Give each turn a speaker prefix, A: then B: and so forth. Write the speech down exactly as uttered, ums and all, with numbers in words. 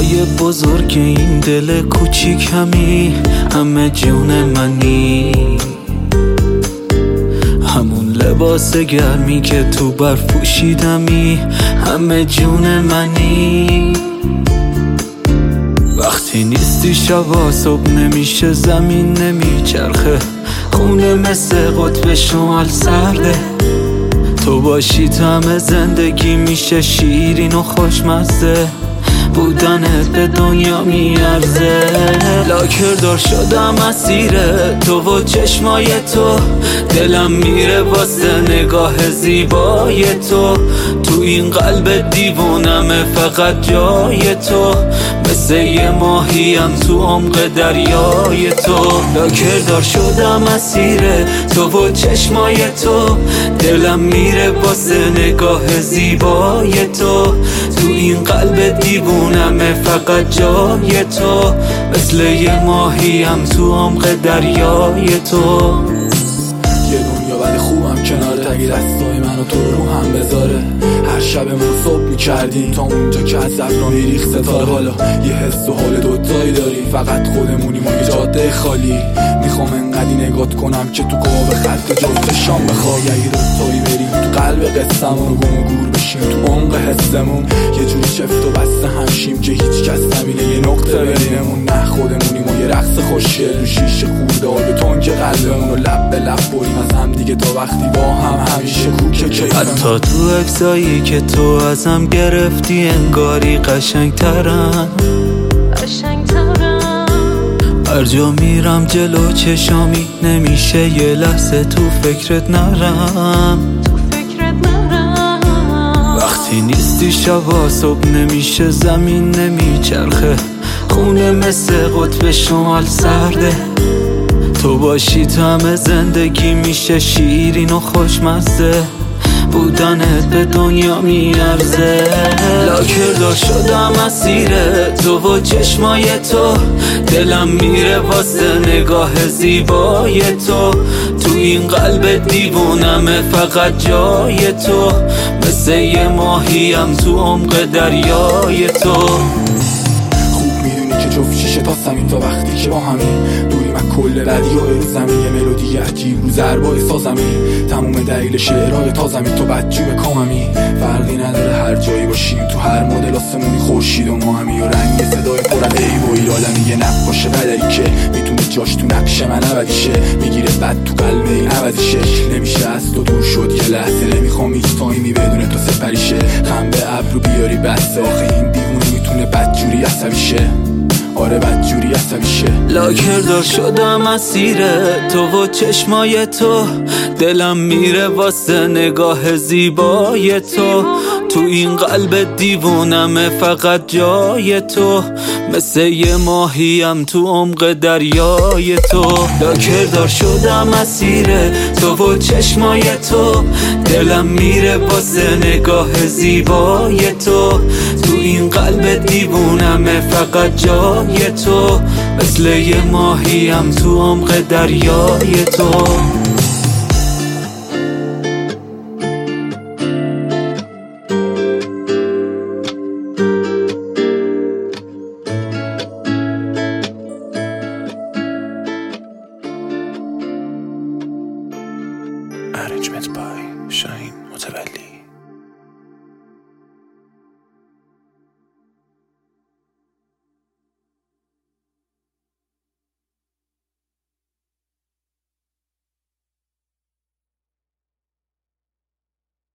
A: توی بزرگ این دل کوچیکمی، همه جون منی، همون لباس گرمی که تو برف پوشیدمی، همه جون منی. وقتی نیستی شبا صبح نمیشه، زمین نمیچرخه، خونه مثل قطب شمال سرده. تو باشی طعم زندگی میشه شیرین و خوشمزه، بودنت به دنیا میارزه. لاکردار شدم اسیر تو و چشمای تو، دلم میره واسه نگاه زیبای تو. تو این قلب دیوونمه فقط جای تو، مثل یه ماهیم تو عمق دریای تو. لاکردار شدم اسیر تو و چشمای تو، دلم میره واسه نگاه زیبای تو. تو این قلب دیوونمه فقط جای تو، مثل یه ماهیم تو عمق دریای تو.
B: یه دنیا ولی خوبم کناره، اگه دستای منو تو رو هم بذاره. هر شب ما صبح میکردیم تا اونجا که از ابرا میریخ ستاره. حالا یه حس و حال دوتایی داریم، فقط خودمونیم و یه جاده خالی. میخوام انقدی نگات کنم که تو قاب خط جفت شام بخوای. اگه دوتایی بریم تو قلب قصه‌مون و گم و گور بشیم تو عمق حسمون، یه جوری چفت و بسته همشیم که هیچ کس نبینه یه نقطه بینمون. نه خودمونیم و یه رقص خوشگل رو شیشه خورده و بتون که قلبمون رو لب به لب بریم از هم دیگه تا وقتی با هم همیشه کوکه کیفمون.
A: حتی تو عکسایی که تو ازم گرفتی انگاری قشنگ‌ترم، هر جا میرم جلو چشامی نمیشه یه لحظه تو فکرت نرم. وقتی نیستی شبا صبح نمیشه، زمین نمیچرخه، خونه مثل قطب شمال سرده. تو باشی طعم زندگی میشه شیرین و خوشمزه، بودنت به دنیا میارزه. لاکردار شدم اسیر تو و چشمای تو، دلم میره واسه نگاه زیبای تو. تو این قلب دیوونمه فقط جای تو، مثل یه ماهیم تو عمق دریای تو.
B: خوب میدونی که جفت شیشه تا سمین تا وقتی که با همین دوری من کل بدی و ارز زمین. یه ملودی عجیب رو ضربای سازمی، تموم دلیل شعرهای تازمی تو بدجوب کاممی. فرقی نداره هر جایی باشیم تو هر مدل آسمونی خورشید و ما همی، و رنگ صدای پر از عیب و ایرادمی. یه نقاش بدری که میتونه جاش تو نقش من عوضیشه، میگیره بد تو قلب این عوضیشه. نمیشه از تو دور شد یه لحظه، نمیخوام هیچ تایمی بدون تو سپریشه. خم به ابرو بیاری بسته، آخه این دیوونه میتونه بدجوری عصبی شه. آره بدجوری عصبی شه.
A: لاکردار شدم اسیر تو و چشمای تو، دلم میره واسه نگاه زیبای تو. تو این قلب دیوونمه فقط جای تو، مثل یه ماهیم تو عمق دریای تو. لاکردار شدم اسیر تو و چشمای تو، دلم میره واسه نگاه زیبای تو. تو این قلب دیوونمه فقط جای تو، مثل یه ماهیم تو عمق دریای تو.